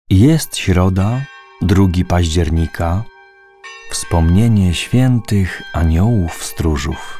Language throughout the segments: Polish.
Jest środa, 2 października, wspomnienie świętych aniołów stróżów.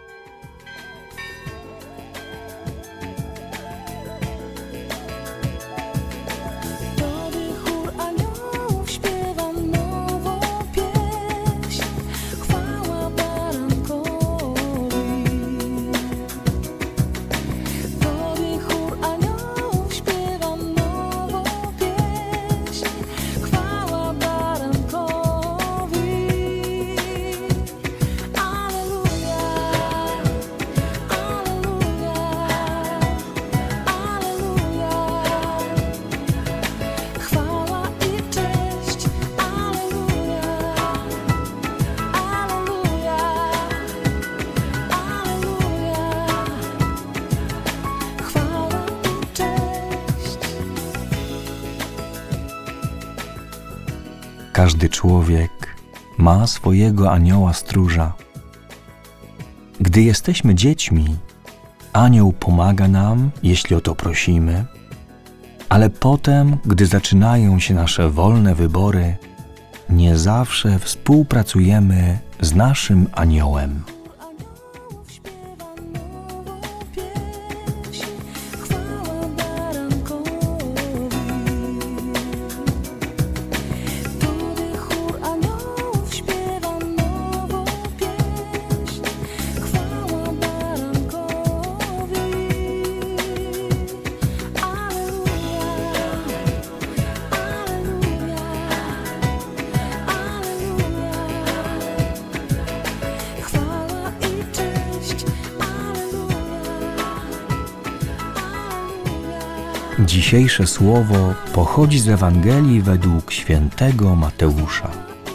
Każdy człowiek ma swojego anioła stróża. Gdy jesteśmy dziećmi, anioł pomaga nam, jeśli o to prosimy, ale potem, gdy zaczynają się nasze wolne wybory, nie zawsze współpracujemy z naszym aniołem. Dzisiejsze słowo pochodzi z Ewangelii według świętego Mateusza.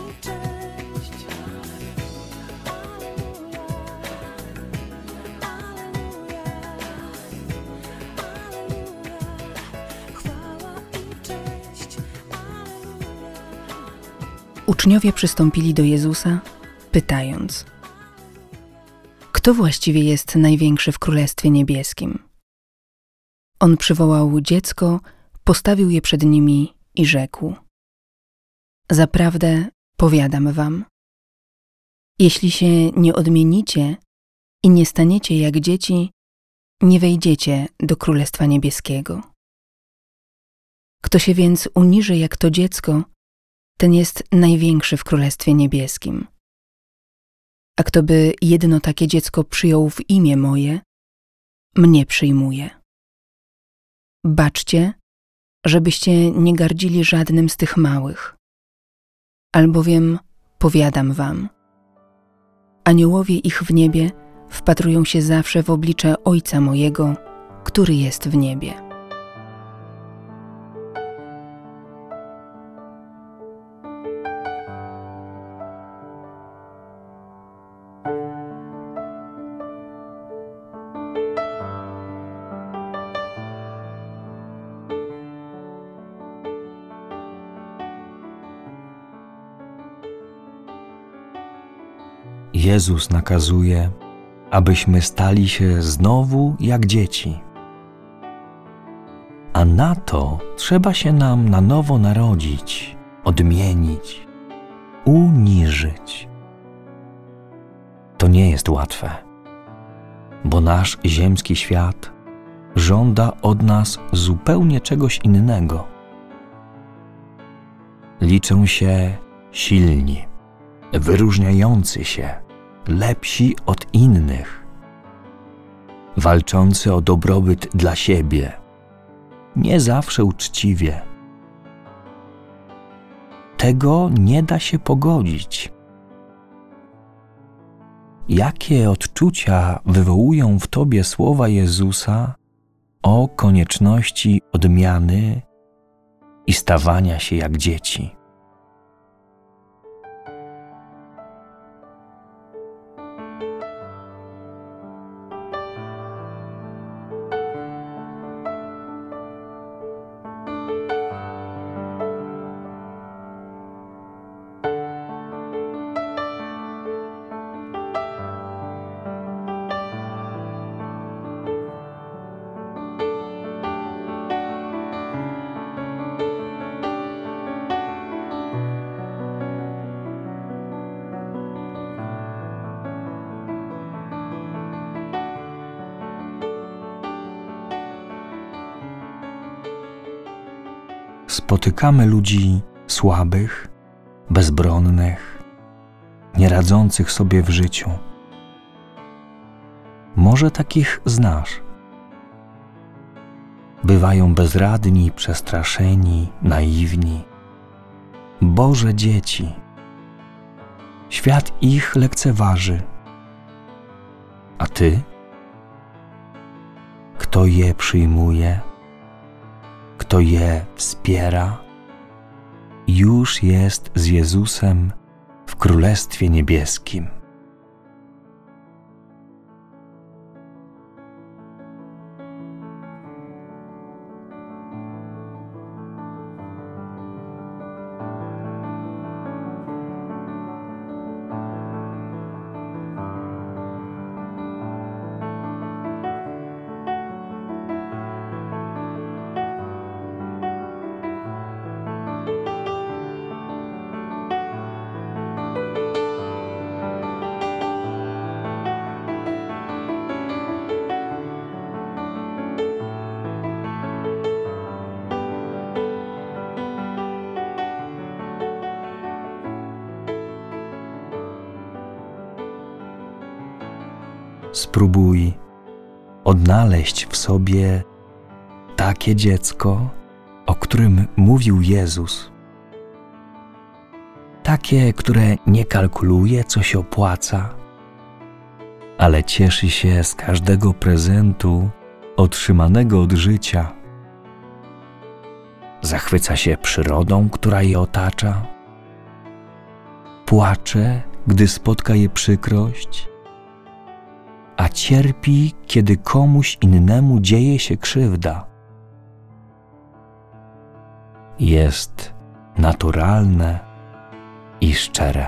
Uczniowie przystąpili do Jezusa, pytając: kto właściwie jest największy w Królestwie Niebieskim? On przywołał dziecko, postawił je przed nimi i rzekł: zaprawdę powiadam wam, jeśli się nie odmienicie i nie staniecie jak dzieci, nie wejdziecie do Królestwa Niebieskiego. Kto się więc uniży jak to dziecko, ten jest największy w Królestwie Niebieskim. A kto by jedno takie dziecko przyjął w imię moje, mnie przyjmuje. Baczcie, żebyście nie gardzili żadnym z tych małych. Albowiem powiadam wam, aniołowie ich w niebie wpatrują się zawsze w oblicze Ojca mojego, który jest w niebie. Jezus nakazuje, abyśmy stali się znowu jak dzieci. A na to trzeba się nam na nowo narodzić, odmienić, uniżyć. To nie jest łatwe, bo nasz ziemski świat żąda od nas zupełnie czegoś innego. Liczą się silni, wyróżniający się, lepsi od innych, walczący o dobrobyt dla siebie, nie zawsze uczciwie. Tego nie da się pogodzić. Jakie odczucia wywołują w tobie słowa Jezusa o konieczności odmiany i stawania się jak dzieci? spotykamy ludzi słabych, bezbronnych, nieradzących sobie w życiu. Może takich znasz. Bywają bezradni, przestraszeni, naiwni. Boże dzieci. Świat ich lekceważy. A Ty? Kto je przyjmuje, kto je wspiera, już jest z Jezusem w Królestwie Niebieskim. Spróbuj odnaleźć w sobie takie dziecko, o którym mówił Jezus. Takie, które nie kalkuluje, co się opłaca, ale cieszy się z każdego prezentu otrzymanego od życia. Zachwyca się przyrodą, która je otacza. Płacze, gdy spotka je przykrość, a cierpi, kiedy komuś innemu dzieje się krzywda. Jest naturalne i szczere.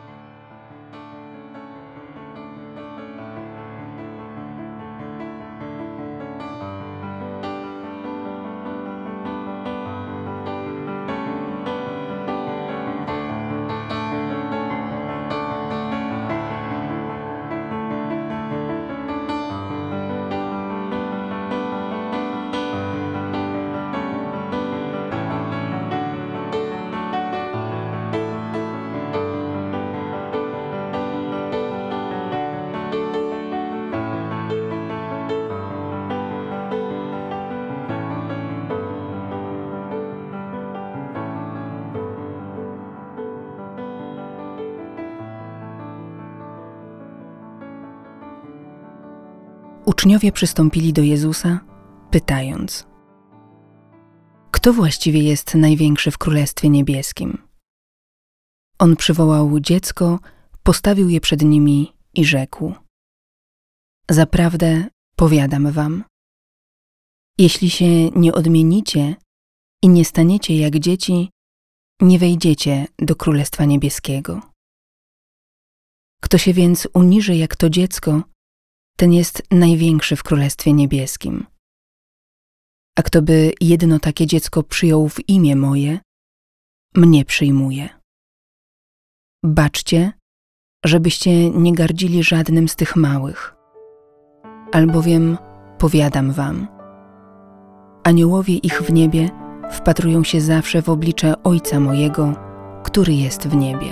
Uczniowie przystąpili do Jezusa, pytając: kto właściwie jest największy w Królestwie Niebieskim? On przywołał dziecko, postawił je przed nimi i rzekł: zaprawdę powiadam wam, jeśli się nie odmienicie i nie staniecie jak dzieci, nie wejdziecie do Królestwa Niebieskiego. Kto się więc uniży jak to dziecko, ten jest największy w Królestwie Niebieskim. A kto by jedno takie dziecko przyjął w imię moje, mnie przyjmuje. Baczcie, żebyście nie gardzili żadnym z tych małych, albowiem powiadam wam, aniołowie ich w niebie wpatrują się zawsze w oblicze Ojca mojego, który jest w niebie.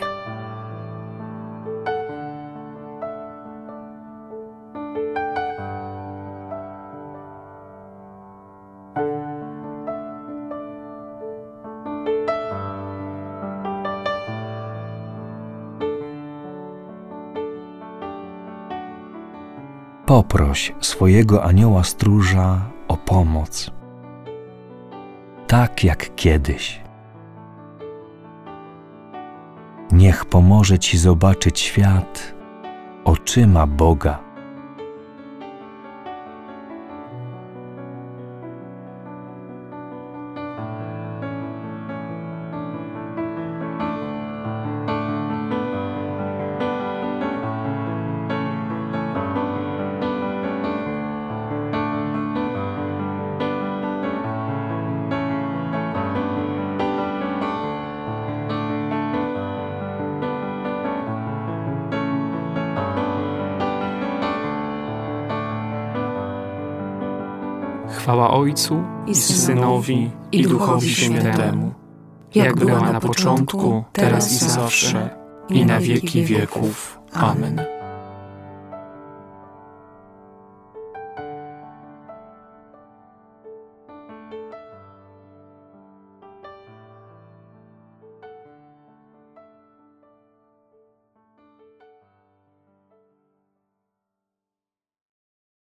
Poproś swojego anioła stróża o pomoc, tak jak kiedyś. Niech pomoże ci zobaczyć świat oczyma Boga. Chwała Ojcu i Synowi i Duchowi Świętemu, jak była na początku, teraz i zawsze, i na wieki wieków. Amen.